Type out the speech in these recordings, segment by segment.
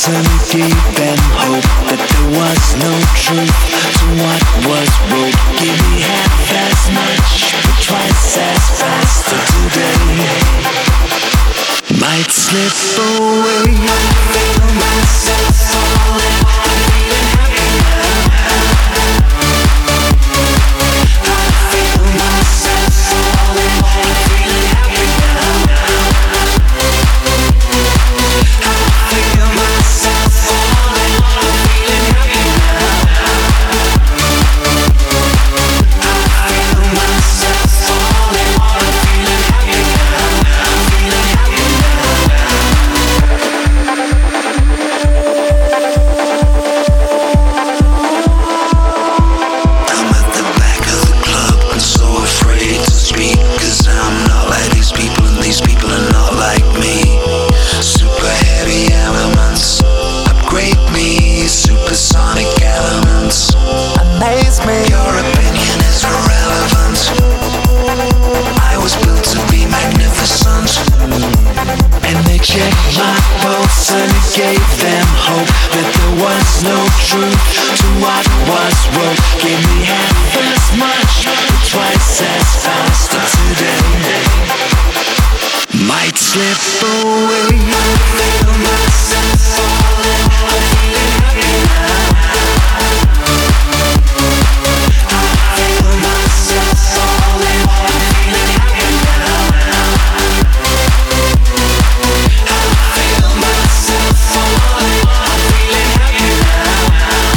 and gave them hope that there was no truth to what was wrote. Give me half as much, but twice as fast today. Might slip away. I feel myself falling. I'm feeling happy now. I feel myself falling. I'm feeling happy now. I feel myself falling. I'm feeling happy now. I feel myself falling. I'm feeling happy now. I'm feeling happy I'm at the back of the club and so afraid to speak, 'cause I'm not like these people and these people are not like me. Super heavy elements upgrade me, supersonic elements amaze me. Your opinion is irrelevant. I was built to be magnificent. And they checked my pulse and it gave them hope that there was no truth to what was wrote. Give me half as much, but twice as fast today. Might slip away. I feel myself falling. I'm feeling happy now. I feel myself falling. I'm feeling happy now. I feel myself falling. I'm feeling happy now.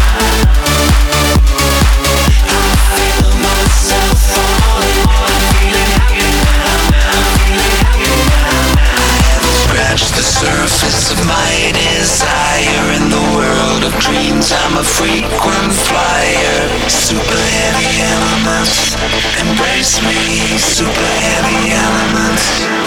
I feel myself falling. I'm feeling happy now. I'm feeling happy now. I haven't scratched the surface of my desire in the world of dreams. I'm a frequent flyer. Super heavy elements embrace me. Super heavy elements.